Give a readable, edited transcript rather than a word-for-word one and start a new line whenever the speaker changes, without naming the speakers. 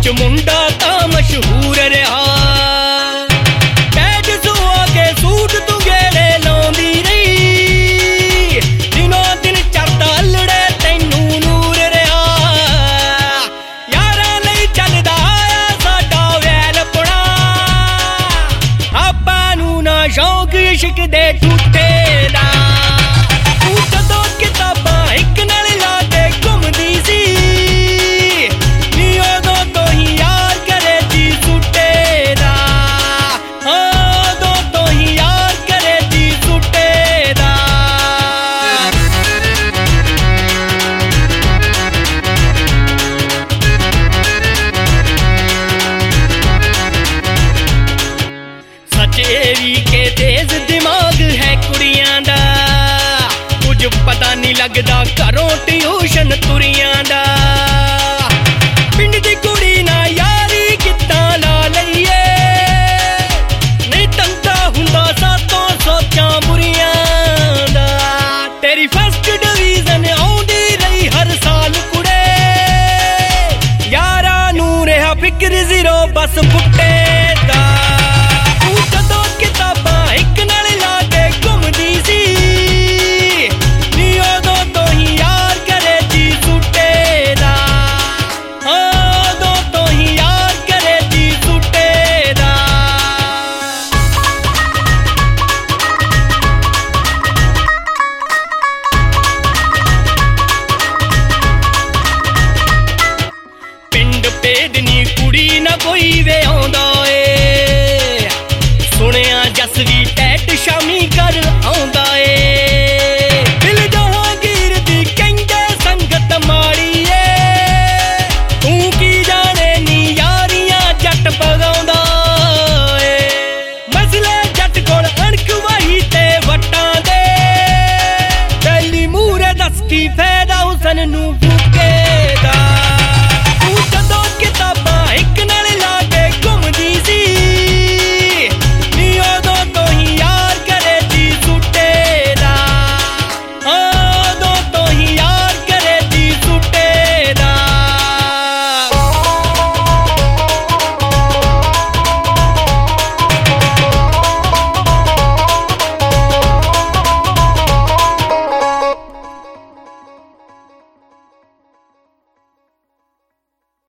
च मुंडा तां मशहूर रहा। पैज सुआ के सूट तू गेड़े लाउंदी रही, दिनों दिन चढ़दा अल्लड़े तैनू नूर रहा। यारां लई चलदा आया साडा वैलपना, आपां नू ना शौक इश्क दे झूठे दा। तू कदों किताबां इक नाल ला के घुमदी सी, नी उदों तो ही यार करे जी सुट्टे दा। उदों तो ही यार करे जी सुट्टे दा। सचेरी के तेज दिमाग है कुड़ियां दा, कुछ पता नहीं लगदा घरों ट्यूशन तुरियां दा। पिंड दी कुड़ी ना यारी कित्तां ला लईए, नहीं तंगा हुंदा सातों सोचां बुरियां दा। तेरी फर्स्ट डिवीजन आउंदी रही हर साल कुड़े, यारां नू रहा फिक्र जीरो बस बुट्टे दा। तू कदों किताबां इक नाल ला के घुमदी सी, नी उदों तो ही यार करे जी सुट्टे दा। उदों तो ही यार करे जी सुट्टे दा। पिंड भेदनी कुड़ी ना कोई वे आउंदा ए, सुनिया जस भी टैट शामी कर आउंदा